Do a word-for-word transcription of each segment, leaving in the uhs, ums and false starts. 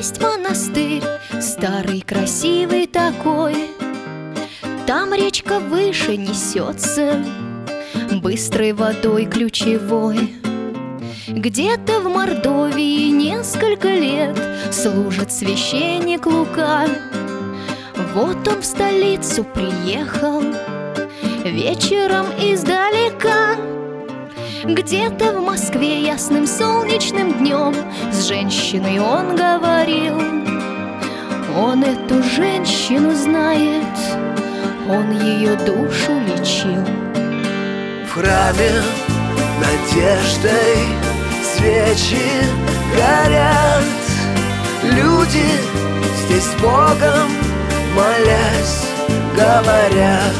есть монастырь, старый, красивый такой. Там речка выше несется, быстрой водой ключевой. Где-то в Мордовии несколько лет служит священник Лука. Вот он в столицу приехал вечером издалека. Где-то в Москве ясным солнечным днем с женщиной он говорил. Он эту женщину знает, он ее душу лечил. В храме надеждой свечи горят. Люди здесь с Богом молясь говорят.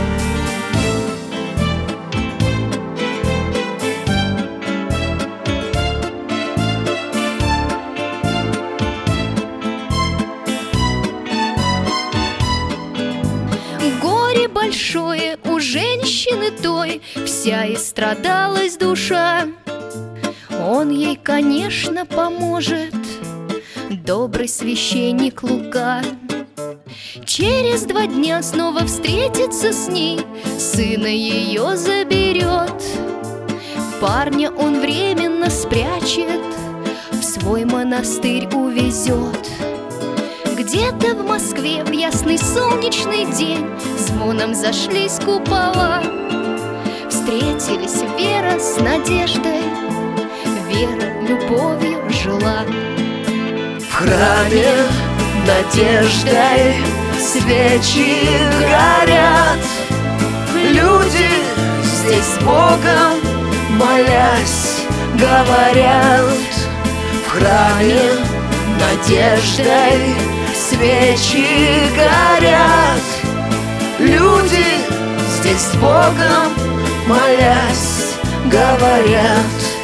Горе большое у женщины той, вся истрадалась душа. Он ей, конечно, поможет, добрый священник Лука. Через два дня снова встретится с ней, сына ее заберет. Парня он временно спрячет, в свой монастырь увезет. Где-то в Москве в ясный солнечный день звоном зашлись купола. Встретились Вера с надеждой, Вера любовью жила. В храме надеждой свечи горят. Люди здесь с Богом молясь говорят. В храме надеждой свечи горят. Люди здесь с Богом молясь говорят.